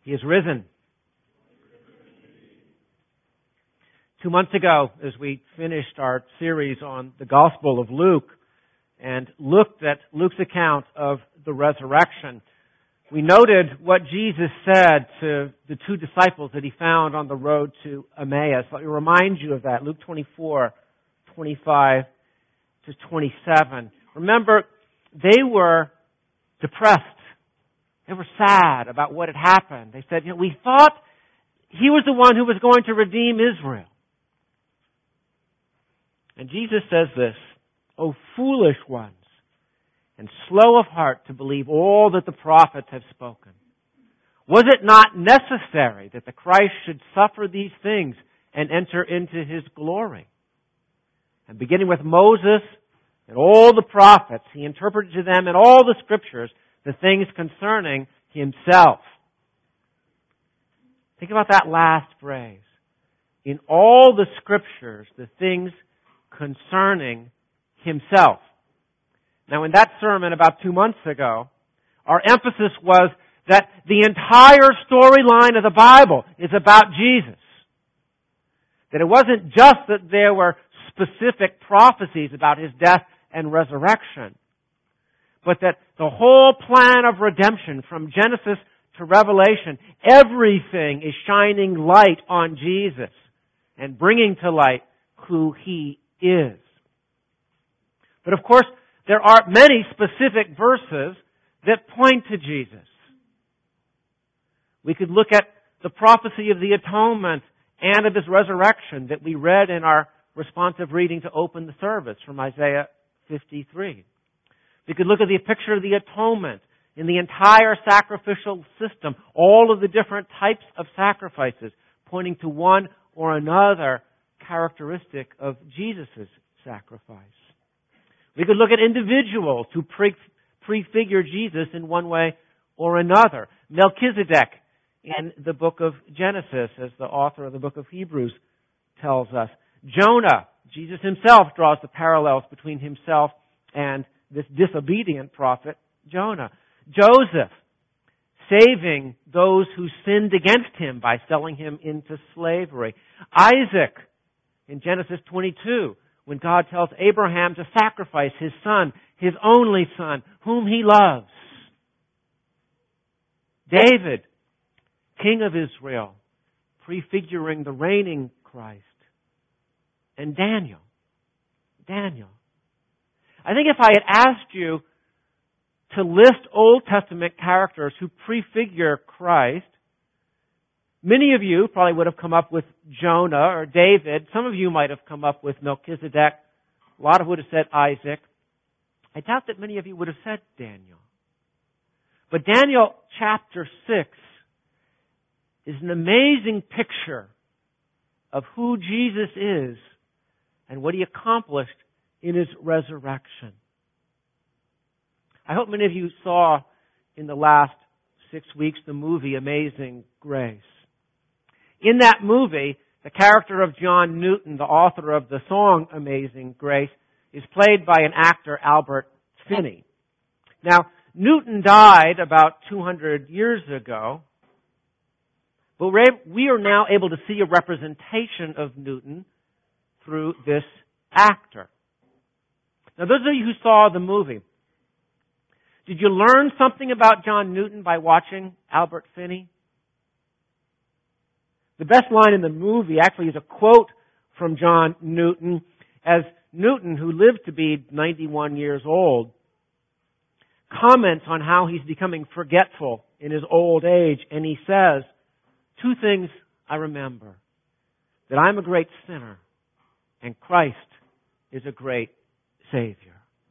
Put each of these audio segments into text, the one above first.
He is risen. 2 months ago, as we finished our series on the Gospel of Luke and looked at Luke's account of the resurrection, we noted what Jesus said to the two disciples that he found on the road to Emmaus. Let me remind you of that. Luke 24:25 to 27. Remember, they were depressed. They were sad about what had happened. They said, we thought he was the one who was going to redeem Israel. And Jesus says this, O foolish ones, and slow of heart to believe all that the prophets have spoken. Was it not necessary that the Christ should suffer these things and enter into his glory? And beginning with Moses and all the prophets, he interpreted to them in all the scriptures the things concerning himself. Think about that last phrase. In all the scriptures, the things concerning himself. Now, in that sermon about 2 months ago, our emphasis was that the entire storyline of the Bible is about Jesus. That it wasn't just that there were specific prophecies about his death and resurrection, but that the whole plan of redemption from Genesis to Revelation, everything is shining light on Jesus and bringing to light who he is. But of course, there are many specific verses that point to Jesus. We could look at the prophecy of the atonement and of his resurrection that we read in our responsive reading to open the service from Isaiah 53. We could look at the picture of the atonement in the entire sacrificial system, all of the different types of sacrifices pointing to one or another characteristic of Jesus' sacrifice. We could look at individuals who prefigure Jesus in one way or another. Melchizedek in the book of Genesis, as the author of the book of Hebrews tells us. Jonah, Jesus himself draws the parallels between himself and this disobedient prophet, Jonah. Joseph, saving those who sinned against him by selling him into slavery. Isaac, in Genesis 22, when God tells Abraham to sacrifice his son, his only son, whom he loves. David, King of Israel, prefiguring the reigning Christ. And Daniel. I think if I had asked you to list Old Testament characters who prefigure Christ, many of you probably would have come up with Jonah or David. Some of you might have come up with Melchizedek. A lot of would have said Isaac. I doubt that many of you would have said Daniel. But Daniel chapter 6 is an amazing picture of who Jesus is and what he accomplished in his resurrection. I hope many of you saw in the last 6 weeks the movie Amazing Grace. In that movie, the character of John Newton, the author of the song Amazing Grace, is played by an actor, Albert Finney. Now, Newton died about 200 years ago, but we are now able to see a representation of Newton through this actor. Now, those of you who saw the movie, did you learn something about John Newton by watching Albert Finney? The best line in the movie actually is a quote from John Newton, as Newton, who lived to be 91 years old, comments on how he's becoming forgetful in his old age, and he says, 2 things I remember, that I'm a great sinner and Christ is a great Savior.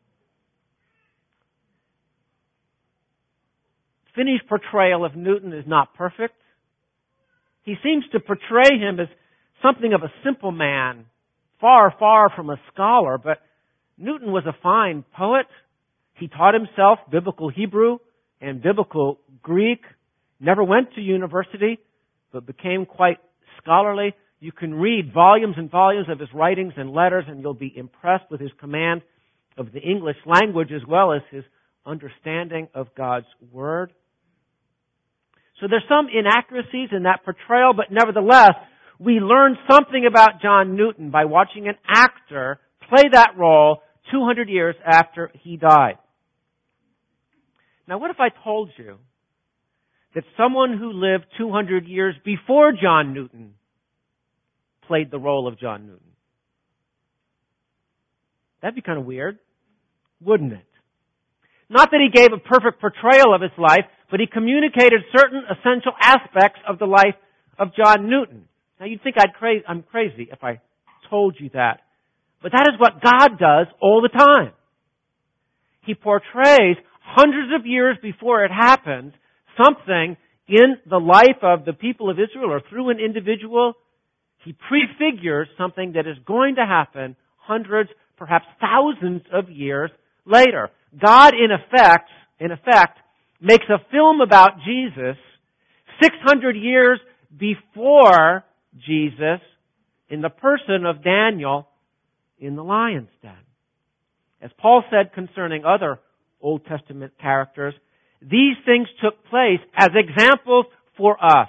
Finney's portrayal of Newton is not perfect. He seems to portray him as something of a simple man, far, far from a scholar, but Newton was a fine poet. He taught himself biblical Hebrew and biblical Greek, never went to university, but became quite scholarly. You can read volumes and volumes of his writings and letters, and you'll be impressed with his command of the English language as well as his understanding of God's Word. So there's some inaccuracies in that portrayal, but nevertheless, we learn something about John Newton by watching an actor play that role 200 years after he died. Now, what if I told you that someone who lived 200 years before John Newton played the role of John Newton? That'd be kind of weird, wouldn't it? Not that he gave a perfect portrayal of his life, but he communicated certain essential aspects of the life of John Newton. Now, you'd think I'm crazy if I told you that. But that is what God does all the time. He portrays hundreds of years before it happens something in the life of the people of Israel or through an individual. He prefigures something that is going to happen hundreds, perhaps thousands of years later. God, in effect, makes a film about Jesus 600 years before Jesus in the person of Daniel in the lion's den. As Paul said concerning other Old Testament characters, these things took place as examples for us.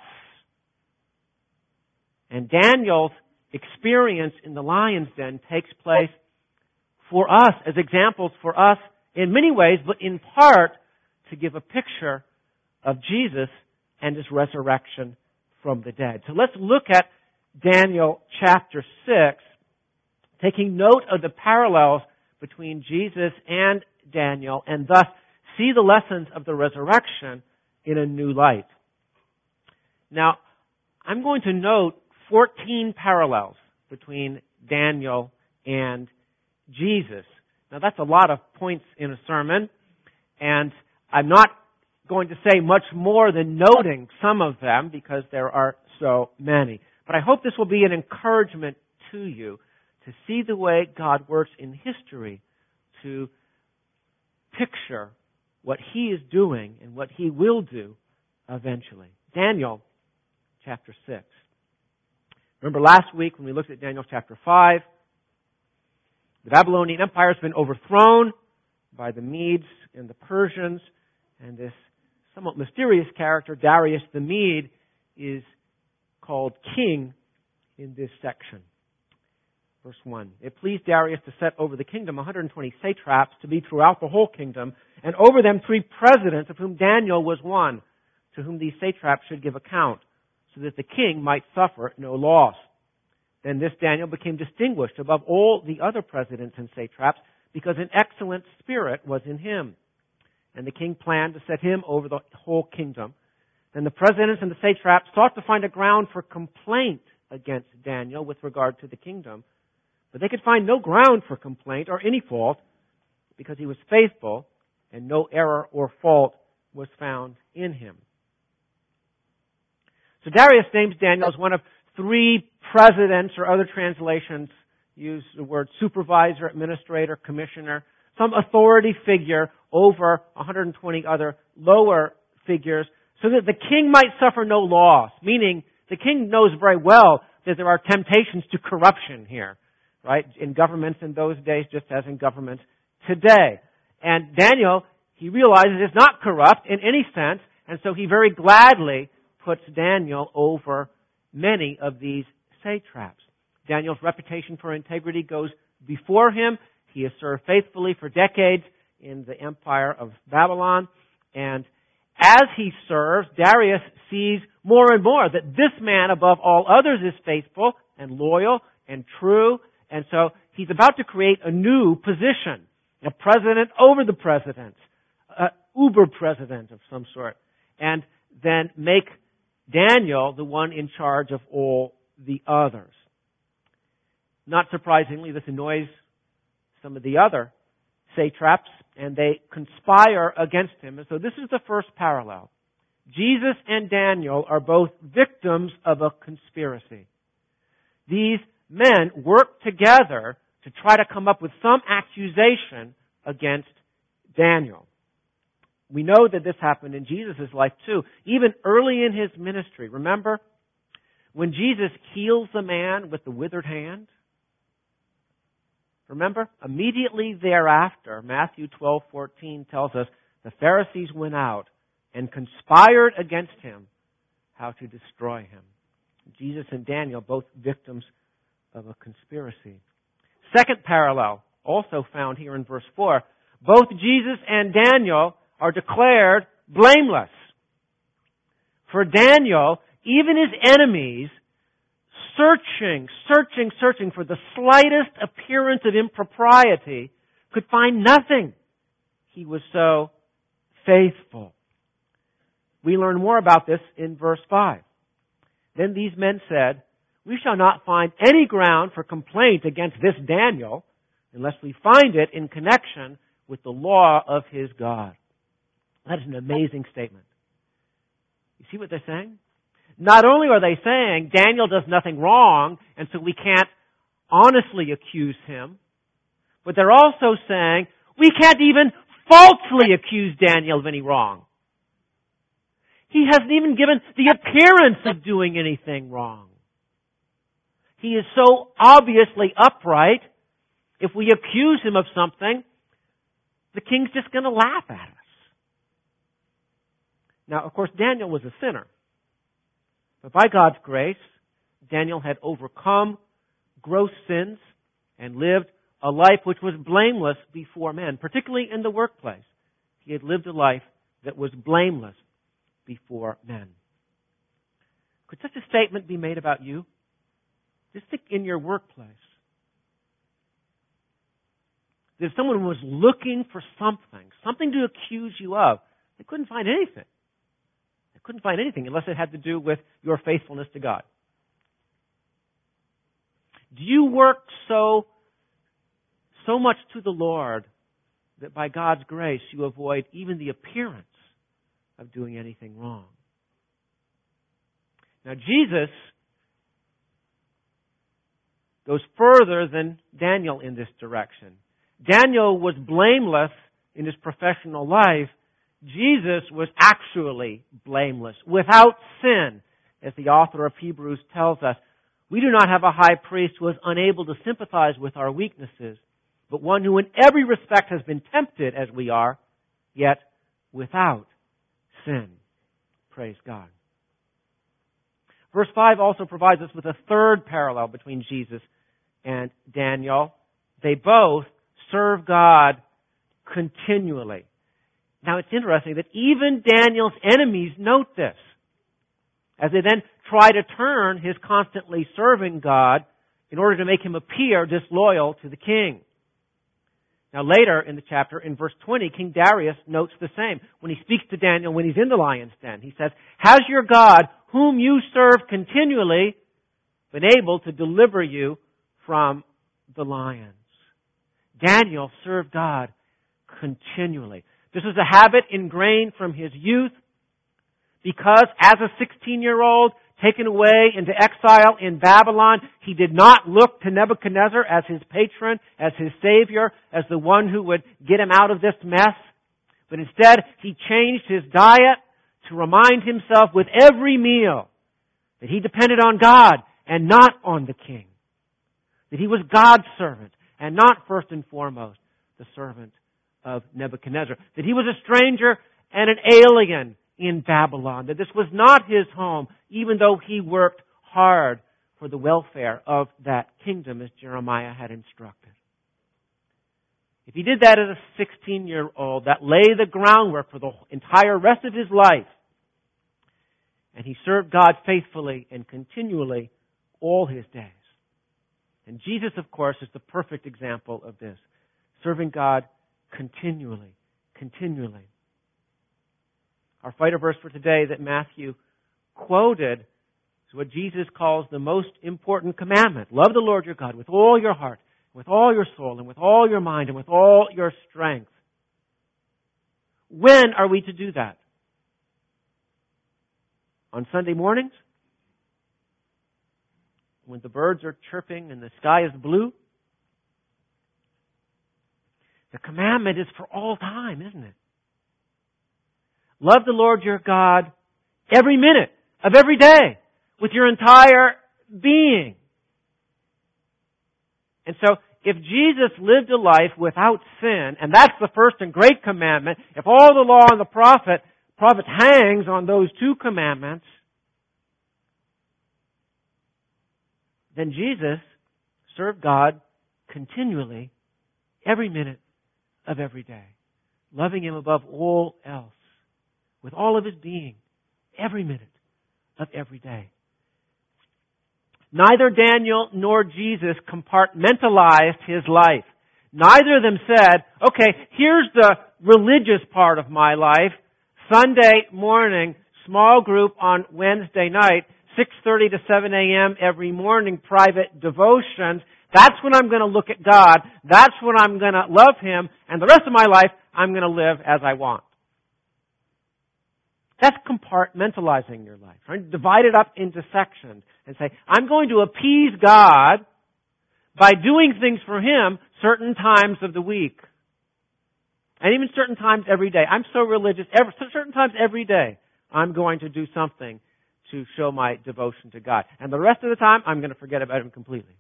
And Daniel's experience in the lion's den takes place for us, as examples for us in many ways, but in part to give a picture of Jesus and His resurrection from the dead. So let's look at Daniel chapter 6, taking note of the parallels between Jesus and Daniel, and thus see the lessons of the resurrection in a new light. Now, I'm going to note 14 parallels between Daniel and Jesus. Now, that's a lot of points in a sermon, and I'm not going to say much more than noting some of them because there are so many. But I hope this will be an encouragement to you to see the way God works in history to picture what He is doing and what He will do eventually. Daniel chapter 6. Remember last week when we looked at Daniel chapter 5, the Babylonian Empire has been overthrown by the Medes and the Persians, and this somewhat mysterious character, Darius the Mede, is called king in this section. Verse 1. It pleased Darius to set over the kingdom 120 satraps to be throughout the whole kingdom, and over them 3 presidents, of whom Daniel was one, to whom these satraps should give account, so that the king might suffer no loss. Then this Daniel became distinguished above all the other presidents and satraps, because an excellent spirit was in him. And the king planned to set him over the whole kingdom. Then the presidents and the satraps sought to find a ground for complaint against Daniel with regard to the kingdom. But they could find no ground for complaint or any fault, because he was faithful, and no error or fault was found in him. So Darius names Daniel as one of 3 presidents, or other translations use the word supervisor, administrator, commissioner, some authority figure over 120 other lower figures, so that the king might suffer no loss, meaning the king knows very well that there are temptations to corruption here, right, in governments in those days, just as in governments today. And Daniel, he realizes, is not corrupt in any sense, and so he very gladly puts Daniel over many of these satraps. Daniel's reputation for integrity goes before him. He has served faithfully for decades in the empire of Babylon. And as he serves, Darius sees more and more that this man above all others is faithful and loyal and true. And so he's about to create a new position, a president over the presidents, an uber president of some sort, and then make Daniel the one in charge of all the others. Not surprisingly, this annoys some of the other satraps, and they conspire against him. And so this is the first parallel. Jesus and Daniel are both victims of a conspiracy. These men work together to try to come up with some accusation against Daniel. We know that this happened in Jesus' life too, even early in His ministry. Remember when Jesus heals the man with the withered hand? Remember? Immediately thereafter, Matthew 12:14 tells us the Pharisees went out and conspired against Him how to destroy him. Jesus and Daniel, both victims of a conspiracy. Second parallel, also found here in verse 4. Both Jesus and Daniel are declared blameless. For Daniel, even his enemies, searching for the slightest appearance of impropriety, could find nothing. He was so faithful. We learn more about this in verse 5. Then these men said, "We shall not find any ground for complaint against this Daniel unless we find it in connection with the law of his God." That is an amazing statement. You see what they're saying? Not only are they saying Daniel does nothing wrong, and so we can't honestly accuse him, but they're also saying we can't even falsely accuse Daniel of any wrong. He hasn't even given the appearance of doing anything wrong. He is so obviously upright, if we accuse him of something, the king's just going to laugh at us. Now, of course, Daniel was a sinner. But by God's grace, Daniel had overcome gross sins and lived a life which was blameless before men, particularly in the workplace. He had lived a life that was blameless before men. Could such a statement be made about you? Just think in your workplace. If someone was looking for something to accuse you of, they couldn't find anything. They couldn't find anything unless it had to do with your faithfulness to God. Do you work so much to the Lord that by God's grace you avoid even the appearance of doing anything wrong? Now, Jesus goes further than Daniel in this direction. Daniel was blameless in his professional life. Jesus was actually blameless, without sin, as the author of Hebrews tells us. We do not have a high priest who is unable to sympathize with our weaknesses, but one who in every respect has been tempted as we are, yet without sin. Praise God. Verse 5 also provides us with a third parallel between Jesus and Daniel. They both serve God continually. Now it's interesting that even Daniel's enemies note this, as they then try to turn his constantly serving God in order to make him appear disloyal to the king. Now later in the chapter, in verse 20, King Darius notes the same. When he speaks to Daniel when he's in the lion's den, he says, "Has your God, whom you serve continually, been able to deliver you from the lions?" Daniel served God continually. This was a habit ingrained from his youth, because as a 16-year-old taken away into exile in Babylon, he did not look to Nebuchadnezzar as his patron, as his savior, as the one who would get him out of this mess. But instead, he changed his diet to remind himself with every meal that he depended on God and not on the king. That he was God's servant and not first and foremost the servant of Nebuchadnezzar. That he was a stranger and an alien in Babylon. That this was not his home, even though he worked hard for the welfare of that kingdom as Jeremiah had instructed. If he did that as a 16-year-old, that lay the groundwork for the entire rest of his life. And he served God faithfully and continually all his days. And Jesus, of course, is the perfect example of this. Serving God continually. Our fighter verse for today that Matthew quoted is what Jesus calls the most important commandment. Love the Lord your God with all your heart, with all your soul, and with all your mind, and with all your strength. When are we to do that? On Sunday mornings? When the birds are chirping and the sky is blue? The commandment is for all time, isn't it? Love the Lord your God every minute of every day with your entire being. And so, if Jesus lived a life without sin, and that's the first and great commandment, if all the law and the prophets hangs on those two commandments, then Jesus served God continually every minute of every day, loving Him above all else, with all of his being, every minute of every day. Neither Daniel nor Jesus compartmentalized his life. Neither of them said, okay, here's the religious part of my life. Sunday morning, small group on Wednesday night, 6:30 to 7 a.m. every morning, private devotions. That's when I'm going to look at God. That's when I'm going to love Him. And the rest of my life, I'm going to live as I want. That's compartmentalizing your life. Right? Divide it up into sections and say, I'm going to appease God by doing things for Him certain times of the week. And even certain times every day. I'm so religious, certain times every day, I'm going to do something to show my devotion to God. And the rest of the time, I'm going to forget about Him completely.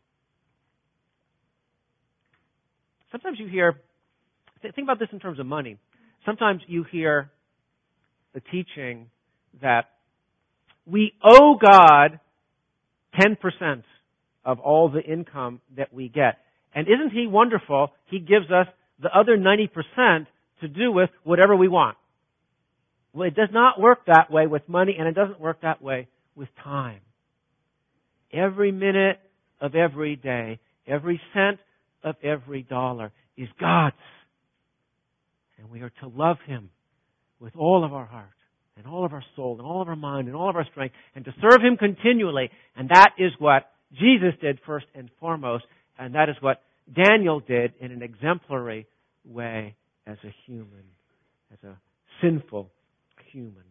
Sometimes you hear, think about this in terms of money. Sometimes you hear the teaching that we owe God 10% of all the income that we get. And isn't He wonderful? He gives us the other 90% to do with whatever we want. Well, it does not work that way with money, and it doesn't work that way with time. Every minute of every day, every cent of every dollar is God's. And we are to love Him with all of our heart, and all of our soul, and all of our mind, and all of our strength, and to serve Him continually. And that is what Jesus did first and foremost, and that is what Daniel did in an exemplary way as a human, as a sinful human.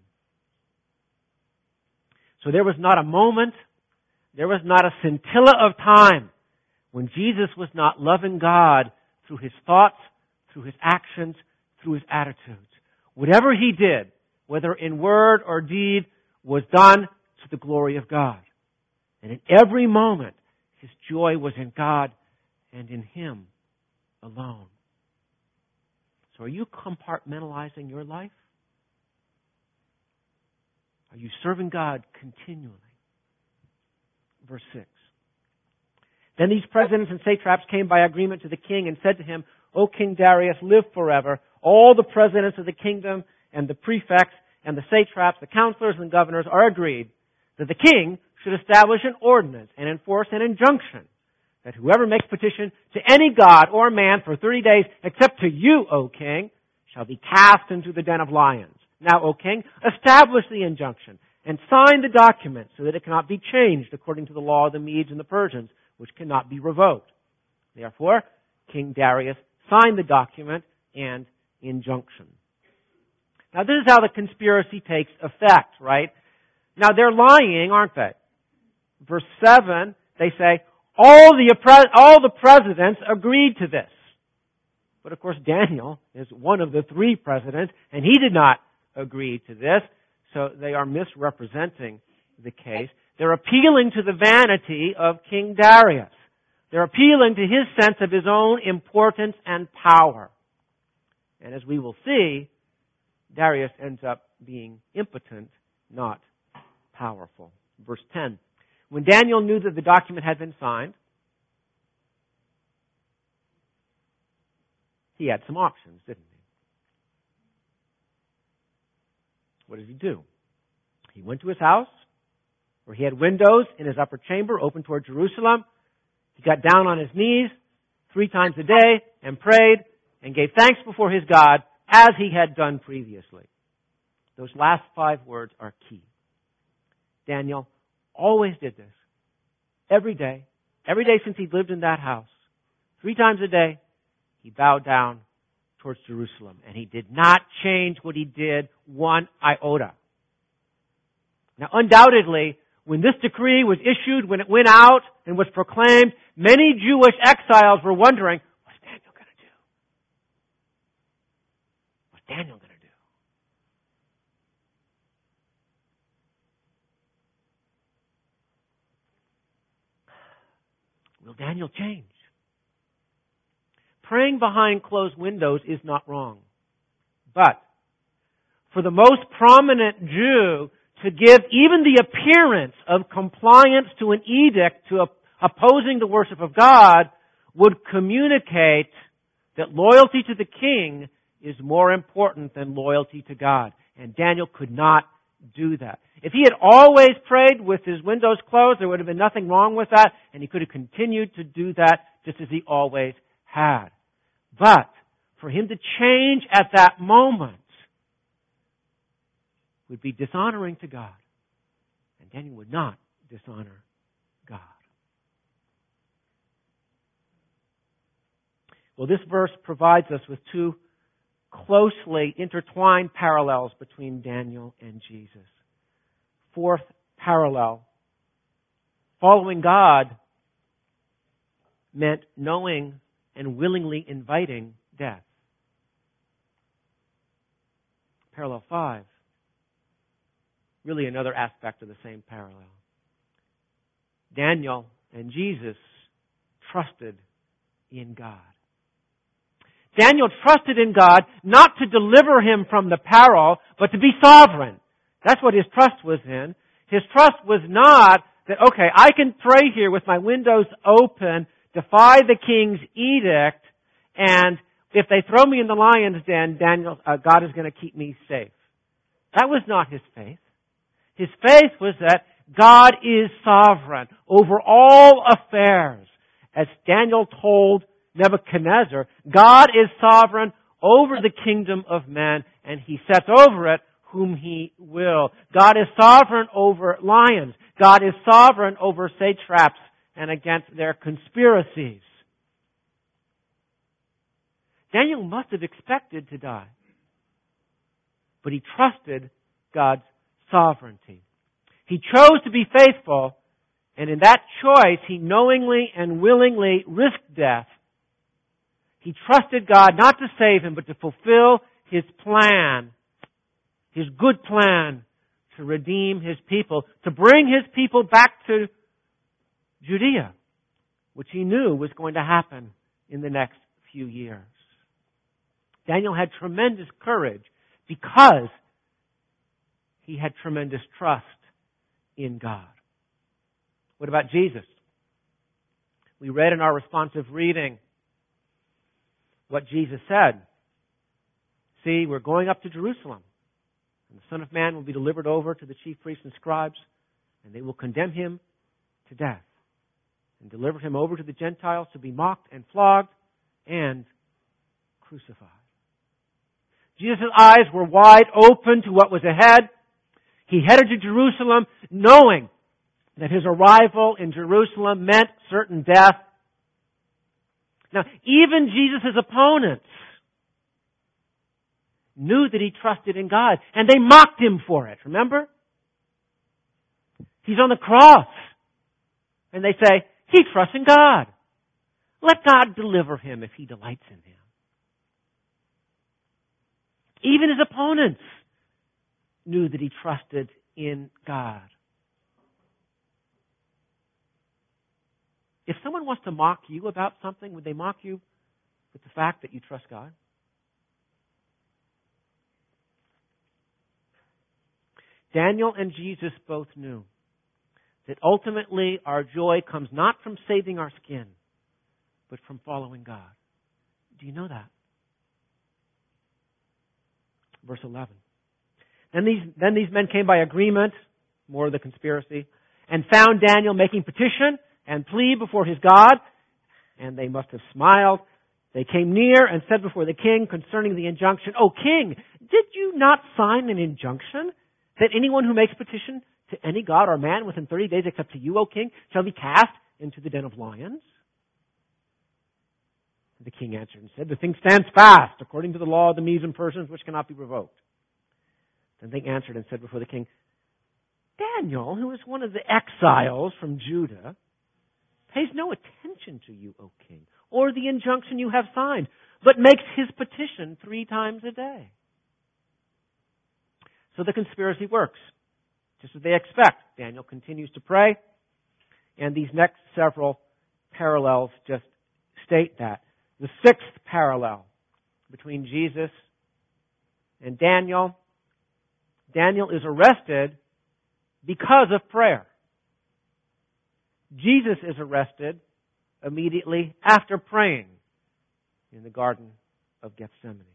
So there was not a moment, there was not a scintilla of time when Jesus was not loving God through His thoughts, through His actions, through His attitudes. Whatever He did, whether in word or deed, was done to the glory of God. And in every moment, His joy was in God and in Him alone. So are you compartmentalizing your life? Are you serving God continually? Verse 6. Then these presidents and satraps came by agreement to the king and said to him, O King Darius, live forever. All the presidents of the kingdom and the prefects and the satraps, the counselors and governors are agreed that the king should establish an ordinance and enforce an injunction that whoever makes petition to any god or man for 30 days, except to you, O king, shall be cast into the den of lions. Now, O king, establish the injunction and sign the document so that it cannot be changed according to the law of the Medes and the Persians, which cannot be revoked. Therefore, King Darius signed the document and injunction. Now, this is how the conspiracy takes effect, right? Now, they're lying, aren't they? Verse 7, they say, all the presidents agreed to this. But of course, Daniel is one of the 3 presidents, and he did not agree to this, so they are misrepresenting the case. They're appealing to the vanity of King Darius. They're appealing to his sense of his own importance and power. And as we will see, Darius ends up being impotent, not powerful. Verse 10. When Daniel knew that the document had been signed, he had some options, didn't he? What did he do? He went to his house, where he had windows in his upper chamber open toward Jerusalem. He got down on his knees 3 times a day and prayed and gave thanks before his God as he had done previously. Those last 5 words are key. Daniel always did this. Every day since he lived in that house. 3 times a day, he bowed down towards Jerusalem. And he did not change what he did 1 iota. Now, undoubtedly, when this decree was issued, when it went out and was proclaimed, many Jewish exiles were wondering, what's Daniel going to do? What's Daniel going to do? Will Daniel change? Praying behind closed windows is not wrong. But for the most prominent Jew to give even the appearance of compliance to an edict, to opposing the worship of God, would communicate that loyalty to the king is more important than loyalty to God. And Daniel could not do that. If he had always prayed with his windows closed, there would have been nothing wrong with that, and he could have continued to do that just as he always had. But for him to change at that moment would be dishonoring to God. And Daniel would not dishonor God. Well, this verse provides us with two closely intertwined parallels between Daniel and Jesus. Fourth parallel. Following God meant knowing and willingly inviting death. Parallel 5. Really another aspect of the same parallel. Daniel and Jesus trusted in God. Daniel trusted in God not to deliver him from the peril, but to be sovereign. That's what his trust was in. His trust was not that, okay, I can pray here with my windows open, defy the king's edict, and if they throw me in the lion's den, God is going to keep me safe. That was not his faith. His faith was that God is sovereign over all affairs. As Daniel told Nebuchadnezzar, God is sovereign over the kingdom of men, and He sets over it whom He will. God is sovereign over lions. God is sovereign over satraps and against their conspiracies. Daniel must have expected to die, but he trusted God's sovereignty. He chose to be faithful, and in that choice, he knowingly and willingly risked death. He trusted God not to save him, but to fulfill His plan, His good plan to redeem His people, to bring His people back to Judea, which he knew was going to happen in the next few years. Daniel had tremendous courage because he had tremendous trust in God. What about Jesus? We read in our responsive reading what Jesus said. See, we're going up to Jerusalem, and the Son of Man will be delivered over to the chief priests and scribes, and they will condemn Him to death and deliver Him over to the Gentiles to be mocked and flogged and crucified. Jesus' eyes were wide open to what was ahead. He headed to Jerusalem knowing that his arrival in Jerusalem meant certain death. Now, even Jesus' opponents knew that he trusted in God, and they mocked him for it. Remember? He's on the cross. And they say, he trusts in God. Let God deliver him if He delights in him. Even his opponents knew that he trusted in God. If someone wants to mock you about something, would they mock you with the fact that you trust God? Daniel and Jesus both knew that ultimately our joy comes not from saving our skin, but from following God. Do you know that? Verse 11. Then these men came by agreement, more of the conspiracy, and found Daniel making petition and plea before his God, and they must have smiled. They came near and said before the king concerning the injunction, O king, did you not sign an injunction that anyone who makes petition to any god or man within 30 days except to you, O king, shall be cast into the den of lions? The king answered and said, the thing stands fast according to the law of the Medes and Persians, which cannot be revoked. Then they answered and said before the king, Daniel, who is one of the exiles from Judah, pays no attention to you, O king, or the injunction you have signed, but makes his petition 3 times a day. So the conspiracy works, just as they expect. Daniel continues to pray, and these next several parallels just state that. The 6th parallel between Jesus and Daniel. Daniel is arrested because of prayer. Jesus is arrested immediately after praying in the Garden of Gethsemane.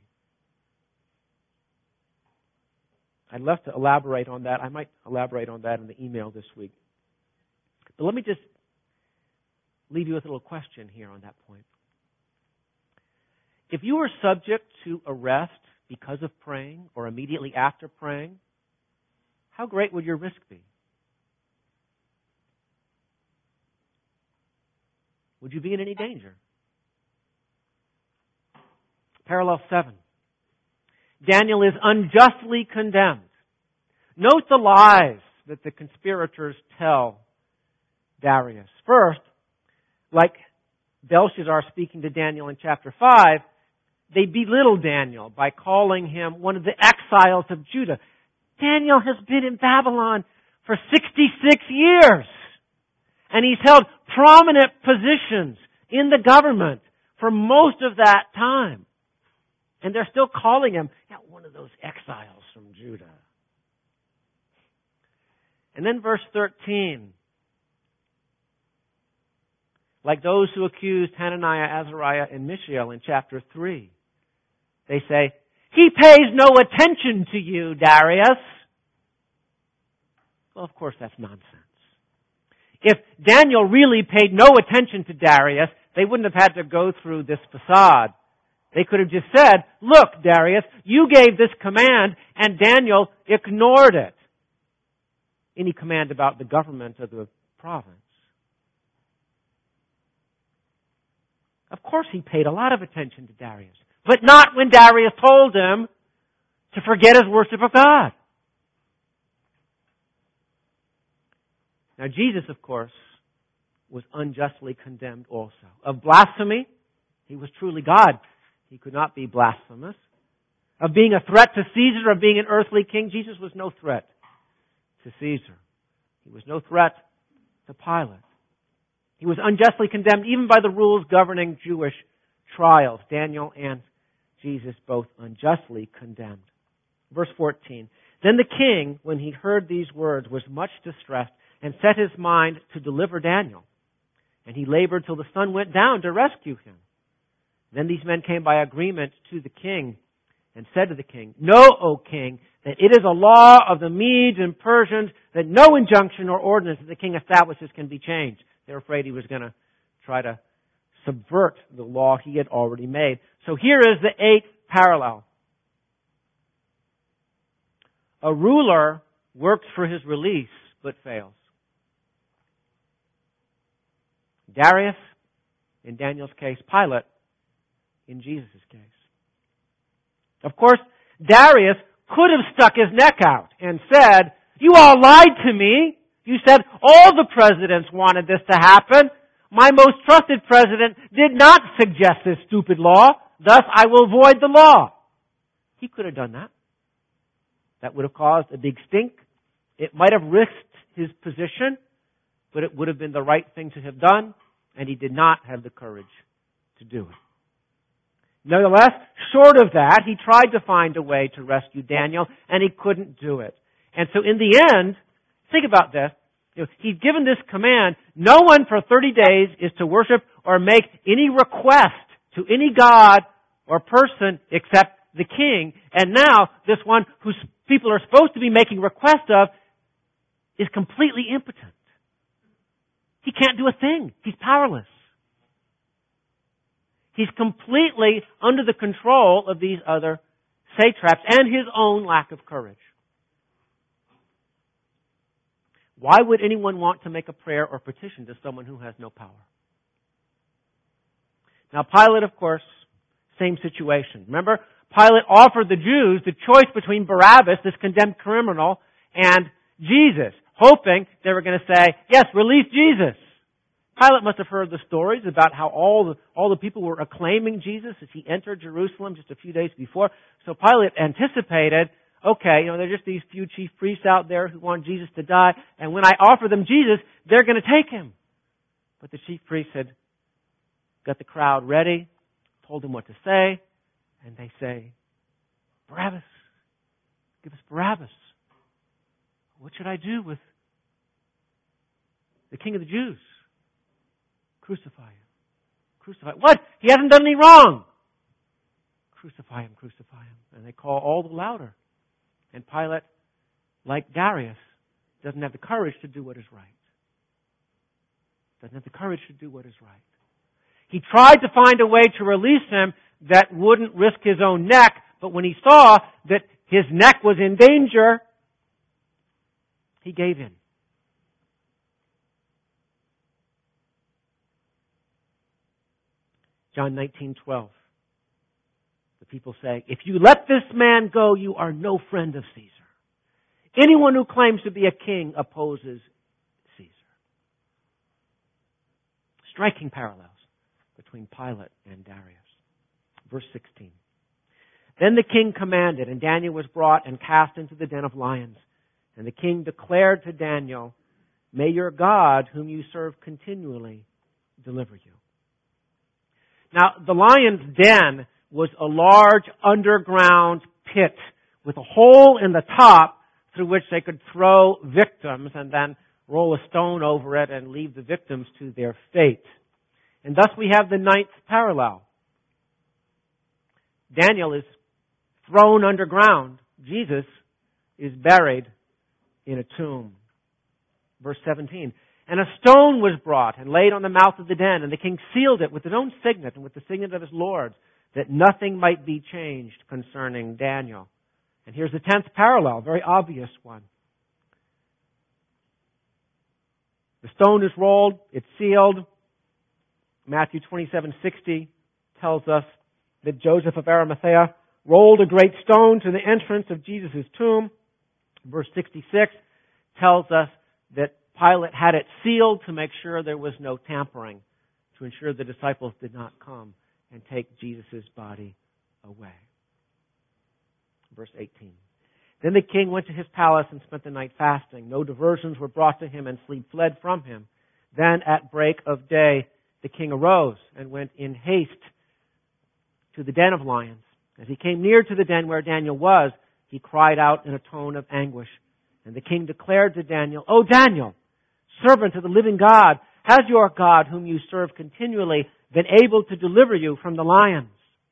I'd love to elaborate on that. I might elaborate on that in the email this week. But let me just leave you with a little question here on that point. If you were subject to arrest because of praying or immediately after praying, how great would your risk be? Would you be in any danger? Parallel 7. Daniel is unjustly condemned. Note the lies that the conspirators tell Darius. First, like Belshazzar speaking to Daniel in chapter 5, they belittle Daniel by calling him one of the exiles of Judah. Daniel has been in Babylon for 66 years. And he's held prominent positions in the government for most of that time. And they're still calling him one of those exiles from Judah. And then verse 13. Like those who accused Hananiah, Azariah, and Mishael in chapter 3. They say, he pays no attention to you, Darius. Well, of course, that's nonsense. If Daniel really paid no attention to Darius, they wouldn't have had to go through this facade. They could have just said, look, Darius, you gave this command and Daniel ignored it. Any command about the government of the province. Of course he paid a lot of attention to Darius, but not when Darius told him to forget his worship of God. Now Jesus, of course, was unjustly condemned also. Of blasphemy, he was truly God. He could not be blasphemous. Of being a threat to Caesar, of being an earthly king, Jesus was no threat to Caesar. He was no threat to Pilate. He was unjustly condemned even by the rules governing Jewish trials. Daniel and Jesus both unjustly condemned. Verse 14. Then the king, when he heard these words, was much distressed and set his mind to deliver Daniel. And he labored till the sun went down to rescue him. Then these men came by agreement to the king and said to the king, know, O king, that it is a law of the Medes and Persians that no injunction or ordinance that the king establishes can be changed. They were afraid he was going to try to subvert the law he had already made. So here is the 8th parallel. A ruler works for his release but fails. Darius, in Daniel's case, Pilate, in Jesus' case. Of course, Darius could have stuck his neck out and said, you all lied to me. You said all the presidents wanted this to happen. My most trusted president did not suggest this stupid law. Thus, I will void the law. He could have done that. That would have caused a big stink. It might have risked his position, but it would have been the right thing to have done, and he did not have the courage to do it. Nevertheless, short of that, he tried to find a way to rescue Daniel, and he couldn't do it. And so in the end, think about this. He's given this command, no one for 30 days is to worship or make any request to any god or person except the king. And now, this one whose people are supposed to be making requests of is completely impotent. He can't do a thing. He's powerless. He's completely under the control of these other satraps and his own lack of courage. Why would anyone want to make a prayer or petition to someone who has no power? Now, Pilate, of course, same situation. Remember, Pilate offered the Jews the choice between Barabbas, this condemned criminal, and Jesus, hoping they were going to say, yes, release Jesus. Pilate must have heard the stories about how all the people were acclaiming Jesus as he entered Jerusalem just a few days before. So Pilate anticipated, okay, there are just these few chief priests out there who want Jesus to die, and when I offer them Jesus, they're going to take him. But the chief priests had got the crowd ready, told them what to say, and they say, Barabbas, give us Barabbas. What should I do with the King of the Jews? Crucify him. Crucify him. What? He hasn't done any wrong. Crucify him, crucify him. And they call all the louder. And Pilate, like Darius, doesn't have the courage to do what is right. Doesn't have the courage to do what is right. He tried to find a way to release him that wouldn't risk his own neck, but when he saw that his neck was in danger, he gave in. John 19:12. The people say, if you let this man go, you are no friend of Caesar. Anyone who claims to be a king opposes Caesar. Striking parallels between Pilate and Darius. Verse 16. Then the king commanded, and Daniel was brought and cast into the den of lions. And the king declared to Daniel, may your God, whom you serve continually, deliver you. Now, the lion's den was a large underground pit with a hole in the top through which they could throw victims and then roll a stone over it and leave the victims to their fate. And thus we have the ninth parallel. Daniel is thrown underground. Jesus is buried in a tomb. Verse 17. And a stone was brought and laid on the mouth of the den, and the king sealed it with his own signet and with the signet of his lords, that nothing might be changed concerning Daniel. And here's the 10th parallel, very obvious one. The stone is rolled, it's sealed. Matthew 27:60 tells us that Joseph of Arimathea rolled a great stone to the entrance of Jesus' tomb. Verse 66 tells us that Pilate had it sealed to make sure there was no tampering, to ensure the disciples did not come and take Jesus' body away. Verse 18. Then the king went to his palace and spent the night fasting. No diversions were brought to him, and sleep fled from him. Then at break of day, the king arose and went in haste to the den of lions. As he came near to the den where Daniel was, he cried out in a tone of anguish. And the king declared to Daniel, O Daniel, servant of the living God, has your God, whom you serve continually, been able to deliver you from the lions?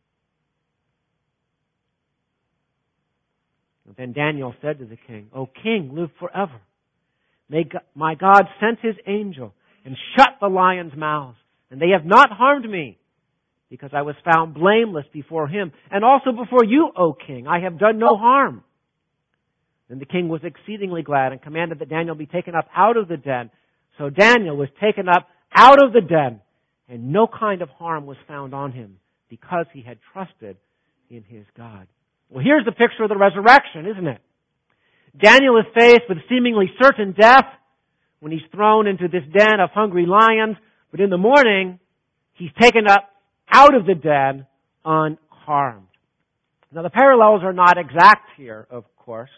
And then Daniel said to the king, O king, live forever. May my God send his angel and shut the lions' mouths, and they have not harmed me, because I was found blameless before him, and also before you, O king. I have done no harm. Then the king was exceedingly glad and commanded that Daniel be taken up out of the den. So Daniel was taken up out of the den, and no kind of harm was found on him, because he had trusted in his God. Well, here's the picture of the resurrection, isn't it? Daniel is faced with seemingly certain death when he's thrown into this den of hungry lions, but in the morning, he's taken up out of the den unharmed. Now, the parallels are not exact here, of course.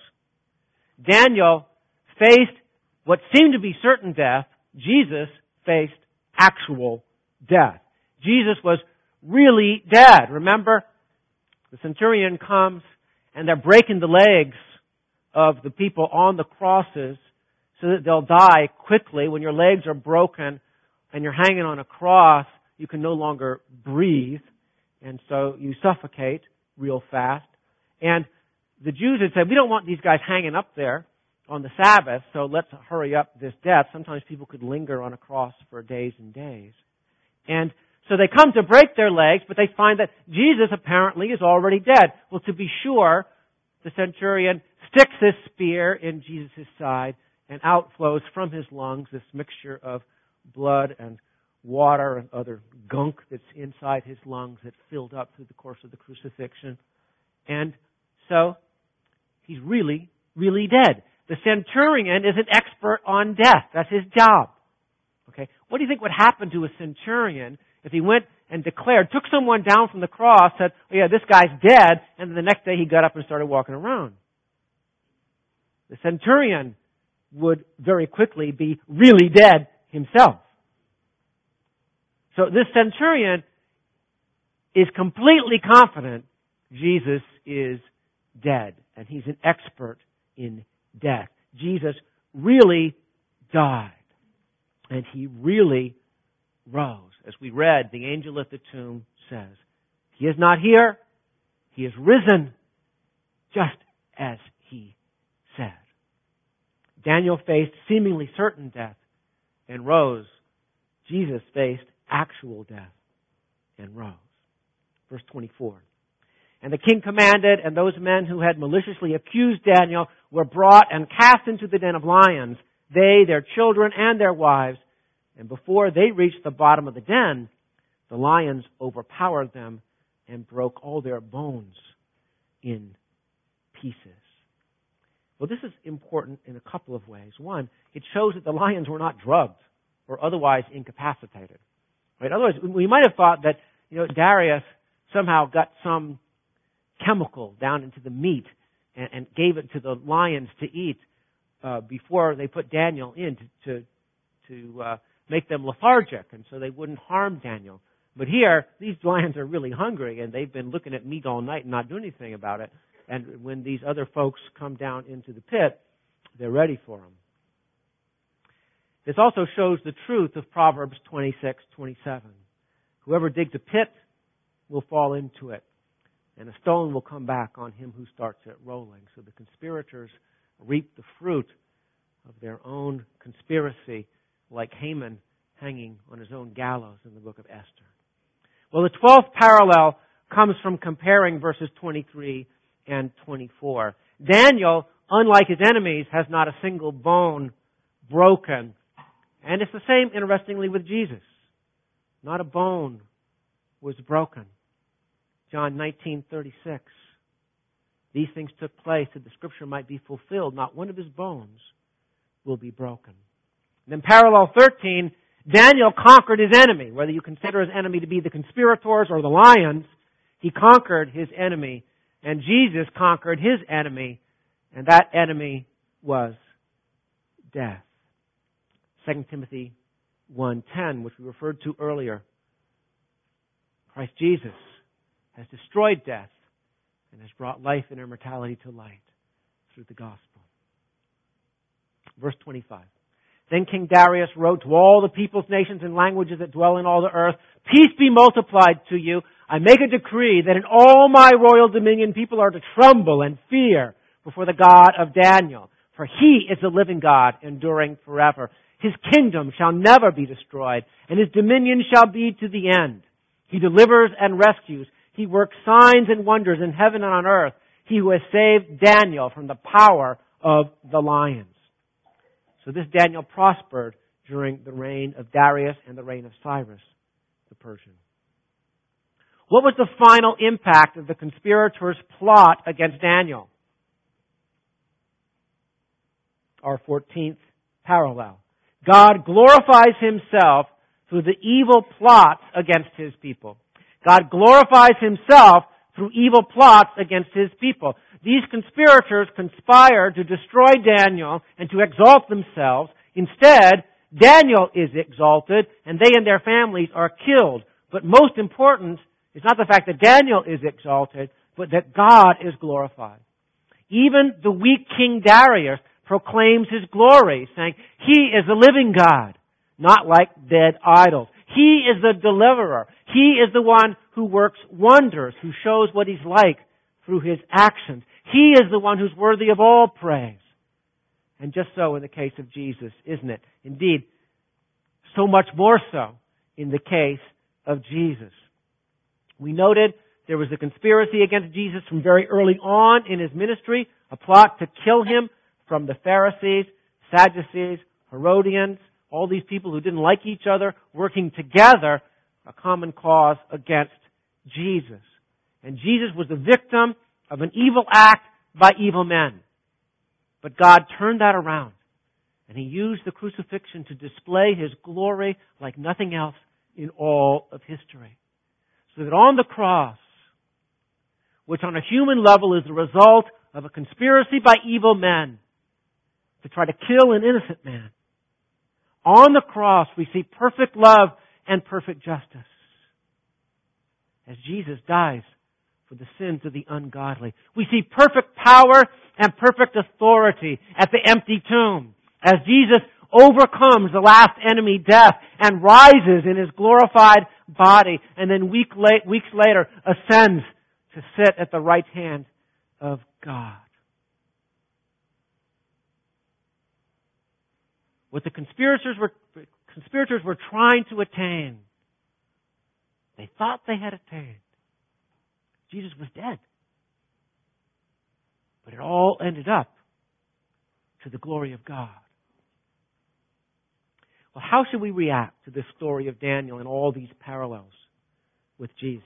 Daniel faced what seemed to be certain death. Jesus faced actual death. Jesus was really dead. Remember, the centurion comes and they're breaking the legs of the people on the crosses so that they'll die quickly. When your legs are broken and you're hanging on a cross, you can no longer breathe, and so you suffocate real fast. And the Jews had said, we don't want these guys hanging up there on the Sabbath, so let's hurry up this death. Sometimes people could linger on a cross for days and days. And so they come to break their legs, but they find that Jesus apparently is already dead. Well, to be sure, the centurion sticks his spear in Jesus' side, and out flows from his lungs this mixture of blood and water and other gunk that's inside his lungs that filled up through the course of the crucifixion. And so he's really, really dead. The centurion is an expert on death. That's his job. Okay? What do you think would happen to a centurion if he went and declared, took someone down from the cross, said, oh yeah, this guy's dead, and then the next day he got up and started walking around? The centurion would very quickly be really dead himself. So this centurion is completely confident Jesus is dead, and he's an expert in death. Jesus really died, and he really rose. As we read, the angel at the tomb says, He is not here. He is risen, just as He said. Daniel faced seemingly certain death and rose. Jesus faced actual death and rose. Verse 24. And the king commanded, and those men who had maliciously accused Daniel were brought and cast into the den of lions, they, their children, and their wives. And before they reached the bottom of the den, the lions overpowered them and broke all their bones in pieces. Well, this is important in a couple of ways. One, it shows that the lions were not drugged or otherwise incapacitated. Right? Otherwise, we might have thought that Darius somehow got some chemical down into the meat and gave it to the lions to eat before they put Daniel in to make them lethargic, and so they wouldn't harm Daniel. But here, these lions are really hungry, and they've been looking at meat all night and not doing anything about it. And when these other folks come down into the pit, they're ready for them. This also shows the truth of Proverbs 26:27. Whoever digs a pit will fall into it, and a stone will come back on him who starts it rolling. So the conspirators reap the fruit of their own conspiracy, like Haman hanging on his own gallows in the book of Esther. Well, the 12th parallel comes from comparing verses 23 and 24. Daniel, unlike his enemies, has not a single bone broken. And it's the same, interestingly, with Jesus. Not a bone was broken. John 19:36. These things took place that the scripture might be fulfilled. Not one of his bones will be broken. And then parallel 13, Daniel conquered his enemy. Whether you consider his enemy to be the conspirators or the lions, he conquered his enemy. And Jesus conquered his enemy, and that enemy was death. 2 Timothy 1:10, which we referred to earlier. Christ Jesus has destroyed death and has brought life and immortality to light through the gospel. Verse 25. Then King Darius wrote to all the peoples, nations, and languages that dwell in all the earth, Peace be multiplied to you. I make a decree that in all my royal dominion people are to tremble and fear before the God of Daniel. For He is the living God, enduring forever. His kingdom shall never be destroyed, and His dominion shall be to the end. He delivers and rescues. He works signs and wonders in heaven and on earth. He who has saved Daniel from the power of the lions. So this Daniel prospered during the reign of Darius and the reign of Cyrus the Persian. What was the final impact of the conspirators' plot against Daniel? Our 14th parallel. God glorifies Himself through the evil plots against His people. God glorifies Himself through evil plots against His people. These conspirators conspire to destroy Daniel and to exalt themselves. Instead, Daniel is exalted and they and their families are killed. But most important is not the fact that Daniel is exalted, but that God is glorified. Even the weak King Darius proclaims his glory, saying, He is the living God, not like dead idols. He is the deliverer. He is the one who works wonders, who shows what He's like through His actions. He is the one who's worthy of all praise. And just so in the case of Jesus, isn't it? Indeed, so much more so in the case of Jesus. We noted there was a conspiracy against Jesus from very early on in His ministry, a plot to kill Him from the Pharisees, Sadducees, Herodians, all these people who didn't like each other, working together, a common cause against Jesus. And Jesus was the victim of an evil act by evil men. But God turned that around, and He used the crucifixion to display His glory like nothing else in all of history. So that on the cross, which on a human level is the result of a conspiracy by evil men to try to kill an innocent man, on the cross we see perfect love and perfect justice. As Jesus dies for the sins of the ungodly. We see perfect power and perfect authority at the empty tomb. As Jesus overcomes the last enemy, death, and rises in His glorified body, and then weeks later ascends to sit at the right hand of God. What the conspirators were trying to attain, they thought they had attained. Jesus was dead. But it all ended up to the glory of God. Well, how should we react to this story of Daniel and all these parallels with Jesus?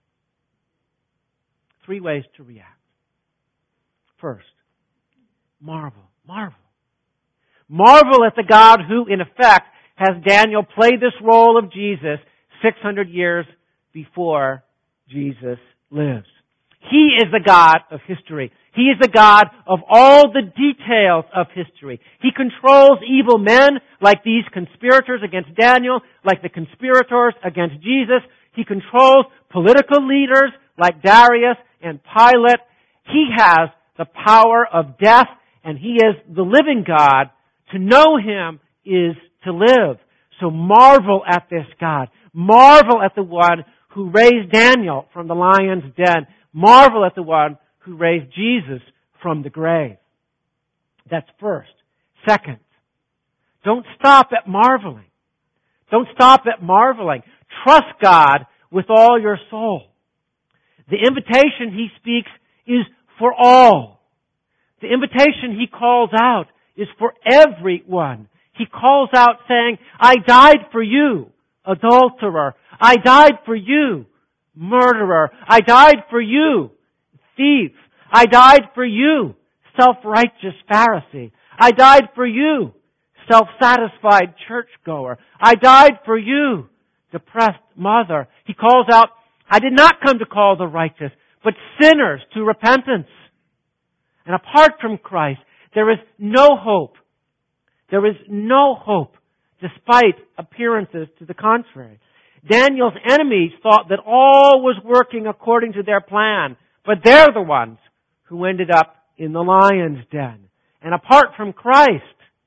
3 ways to react. First, marvel. Marvel at the God who, in effect, has Daniel play this role of Jesus 600 years before Jesus lives. He is the God of history. He is the God of all the details of history. He controls evil men like these conspirators against Daniel, like the conspirators against Jesus. He controls political leaders like Darius and Pilate. He has the power of death, and He is the living God. To know Him is to live. So marvel at this God. Marvel at the one who raised Daniel from the lion's den. Marvel at the one who raised Jesus from the grave. That's first. Second, don't stop at marveling. Don't stop at marveling. Trust God with all your soul. The invitation He speaks is for all. The invitation He calls out is for everyone. He calls out saying, I died for you, adulterer. I died for you, murderer. I died for you, thief. I died for you, self-righteous Pharisee. I died for you, self-satisfied churchgoer. I died for you, depressed mother. He calls out, I did not come to call the righteous, but sinners to repentance. And apart from Christ, there is no hope. There is no hope, despite appearances to the contrary. Daniel's enemies thought that all was working according to their plan, but they're the ones who ended up in the lion's den. And apart from Christ,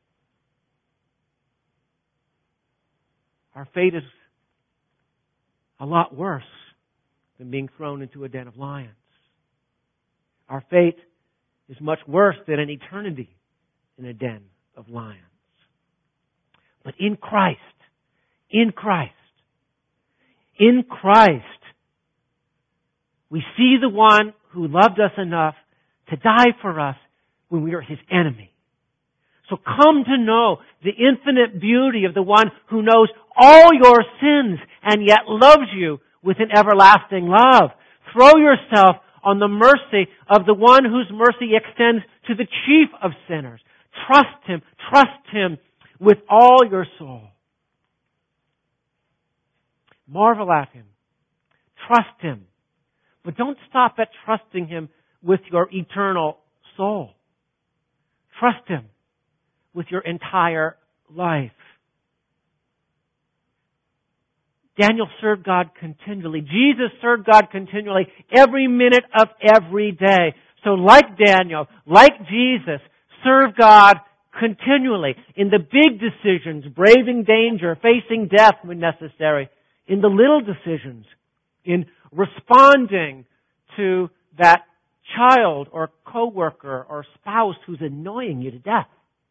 our fate is a lot worse than being thrown into a den of lions. Our fate is much worse than an eternity in a den of lions. But in Christ, we see the one who loved us enough to die for us when we were His enemy. So come to know the infinite beauty of the one who knows all your sins and yet loves you with an everlasting love. Throw yourself on the mercy of the one whose mercy extends to the chief of sinners. Trust Him with all your soul. Marvel at Him. Trust Him. But don't stop at trusting Him with your eternal soul. Trust Him with your entire life. Daniel served God continually. Jesus served God continually every minute of every day. So like Daniel, like Jesus, serve God continually in the big decisions, braving danger, facing death when necessary, in the little decisions, in responding to that child or coworker or spouse who's annoying you to death.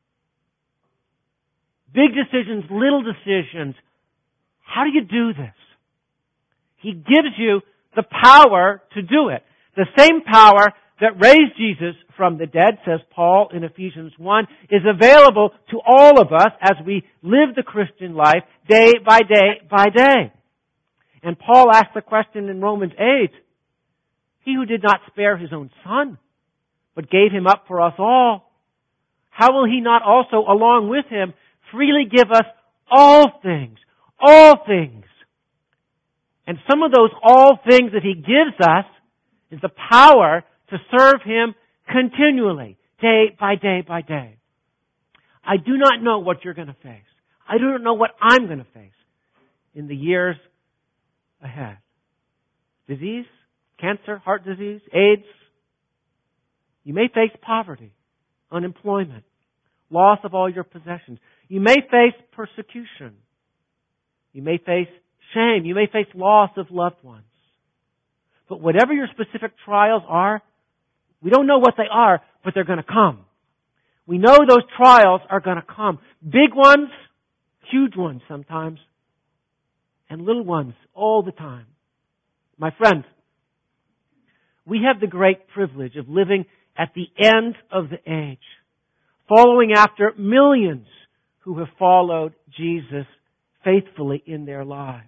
Big decisions, little decisions. How do you do this? He gives you the power to do it. The same power that raised Jesus from the dead, says Paul in Ephesians 1, is available to all of us as we live the Christian life day by day by day. And Paul asked the question in Romans 8, He who did not spare His own Son, but gave Him up for us all, how will He not also, along with Him, freely give us all things? All things. And some of those all things that He gives us is the power to serve Him continually, day by day by day. I do not know what you're going to face. I do not know what I'm going to face in the years ahead. Disease, cancer, heart disease, AIDS. You may face poverty, unemployment, loss of all your possessions. You may face persecution. You may face shame. You may face loss of loved ones. But whatever your specific trials are, we don't know what they are, but they're going to come. We know those trials are going to come. Big ones, huge ones sometimes, and little ones all the time. My friends, we have the great privilege of living at the end of the age, following after millions who have followed Jesus faithfully in their lives.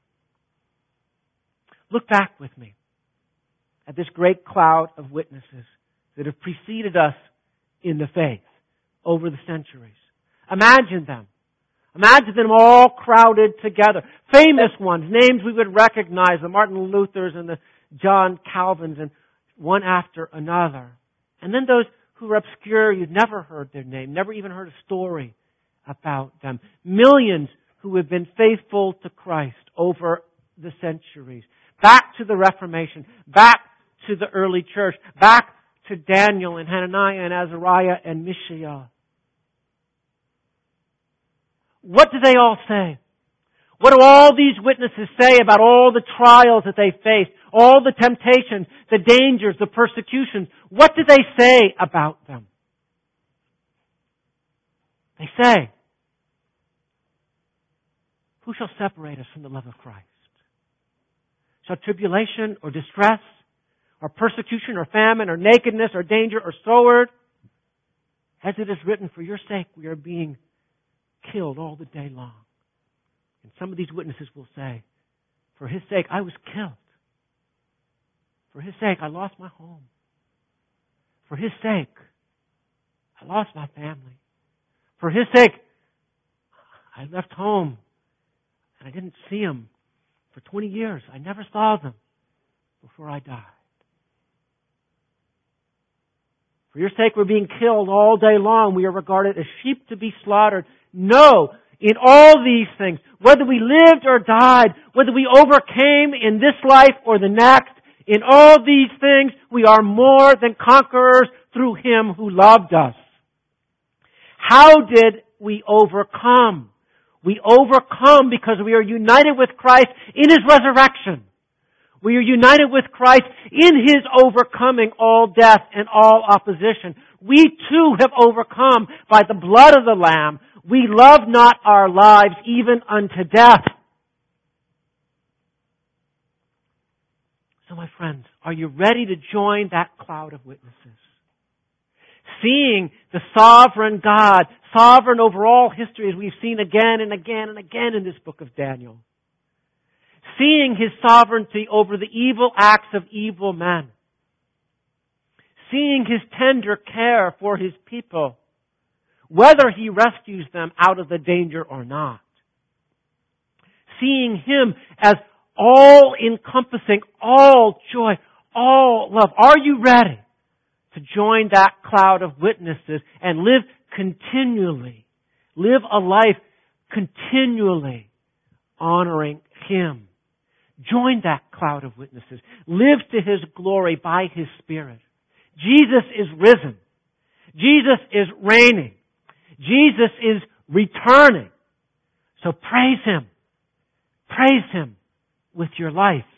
Look back with me at this great cloud of witnesses that have preceded us in the faith over the centuries. Imagine them. Imagine them all crowded together. Famous ones, names we would recognize, the Martin Luthers and the John Calvins, and one after another. And then those who are obscure, you've never heard their name, never even heard a story about them. Millions who have been faithful to Christ over the centuries. Back to the Reformation, back to the early church, back to Daniel and Hananiah and Azariah and Mishael. What do they all say? What do all these witnesses say about all the trials that they faced, all the temptations, the dangers, the persecutions? What do they say about them? They say, "Who shall separate us from the love of Christ? Shall tribulation or distress or persecution or famine or nakedness or danger or sword? As it is written, for your sake we are being killed all the day long." And some of these witnesses will say, "For His sake I was killed. For His sake I lost my home. For His sake I lost my family. For His sake I left home and I didn't see Him for 20 years. I never saw them before I died. For your sake we're being killed all day long. We are regarded as sheep to be slaughtered." No, in all these things, whether we lived or died, whether we overcame in this life or the next, in all these things we are more than conquerors through Him who loved us. How did we overcome? We overcome because we are united with Christ in His resurrection. We are united with Christ in His overcoming all death and all opposition. We too have overcome by the blood of the Lamb. We love not our lives even unto death. So my friends, are you ready to join that cloud of witnesses? Seeing the sovereign God, sovereign over all history, as we've seen again and again and again in this book of Daniel. Seeing His sovereignty over the evil acts of evil men. Seeing His tender care for His people, whether He rescues them out of the danger or not. Seeing Him as all-encompassing, all joy, all love. Are you ready to join that cloud of witnesses and live continually, live a life continually honoring Him? Join that cloud of witnesses. Live to His glory by His Spirit. Jesus is risen. Jesus is reigning. Jesus is returning. So praise Him. Praise Him with your life.